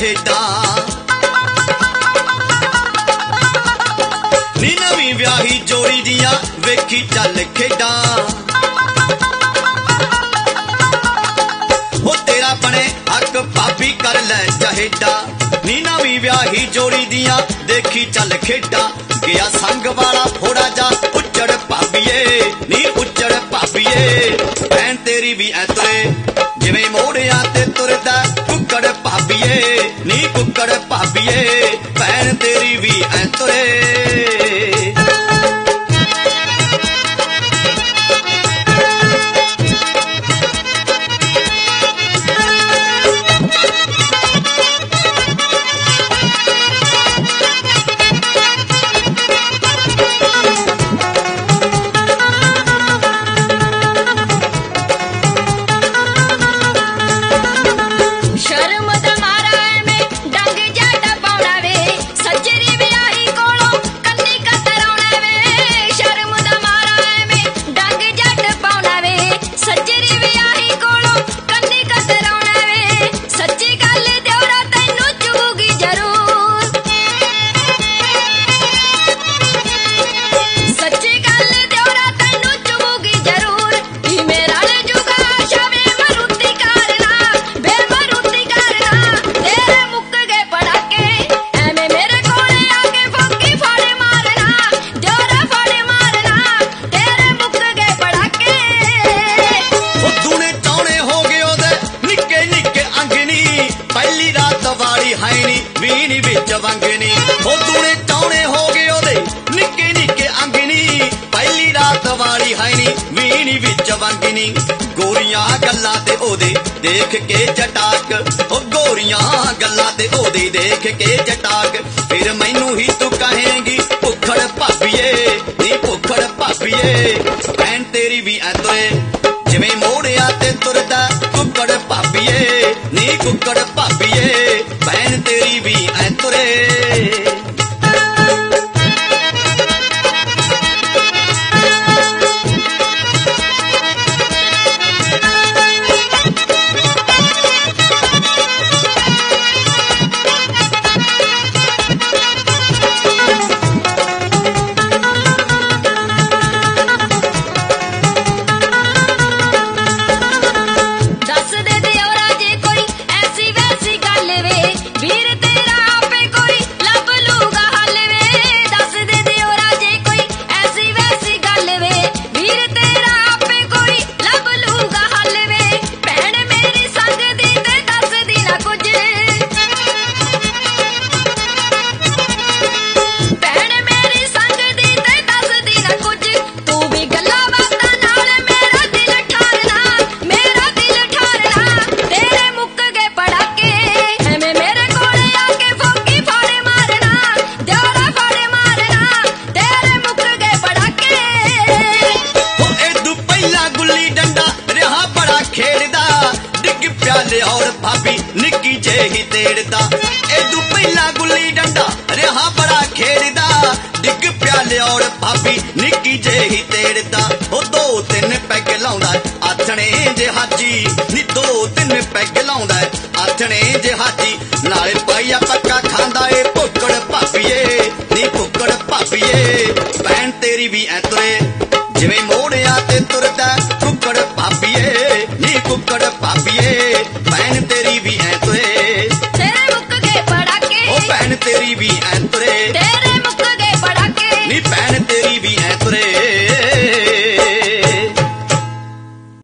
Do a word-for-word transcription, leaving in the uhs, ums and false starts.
चहेडा नी नवीं व्याही जोड़ी दियां वेखी चल खेडा हो तेरा बने हक भाभी कर लै चहेडा नी नवीं व्याही जोड़ी दियां देखी चल खेडा गया संग वाला थोड़ा जा उच्चड़ भाभीए नी उच्चड़ भाभीए भैन तेरी भी ऐ तुरे जिवें मोड़िया ते तुरदा कुक्कड़ भाभीए नी कुक्कड़ भाभीए भैन तेरी भी ऐ तुरे वीनी विच वंगनी हो तूने टौने हो गए ओदे निक्के निक्के अंगनी पहली रात वाली हैनी वीनी विच वंगनी गोरियां गल्लां ते ओदे देख के जटाक ओ गोरियां गल्लां ते ओदे देख के जटाक फिर मैनू ही तू कहेंगी भुखड़ भाभीए नी भुखड़ भाभीए भैन तेरी भी ऐ तुरे जिवें मोड़िया ते तुरदा कुक्कड़ भाभीए नी कुक्कड़ भाभीए भैन तेरी भी ऐ तुरे और भाभी निक्की जेही तेड़दा एदू पहला गुल्ली डंडा रहा बड़ा खेड़दा डिग प्याले और भाभी निक्की जेही तेड़दा ओ दो तीन पैग लाउंदा आथणे जे हाजी नी दो तीन पैग लाउंदा आथणे जे हाजी नाले पाइया पक्का खांदा ए